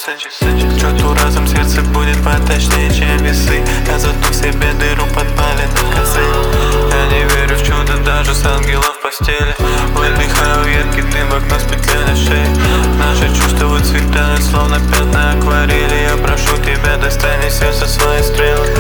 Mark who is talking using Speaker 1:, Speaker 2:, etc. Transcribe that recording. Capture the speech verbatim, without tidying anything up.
Speaker 1: часы. К черту разум, сердце будет поточнее, чем весы. Я затух себе дыру, подпали на косы. Я не верю в чудо даже с ангелом в постели. Выдыхаю едкий дым в окно с петлей на шее. Наши чувства выцветают, словно пятна акварели. Я прошу тебя, достань из сердца свои стрелы.